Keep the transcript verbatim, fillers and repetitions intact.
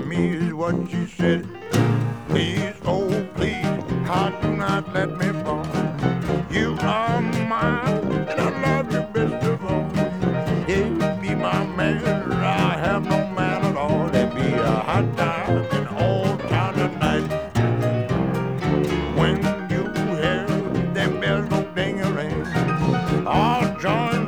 me is what she said. Please, oh please, how do not let me fall. You are mine, and I love you best of all. Hey, be my man, I have no man at all. There be a hot time in old town tonight. When you hear them bells go ding-a-ring, I'll join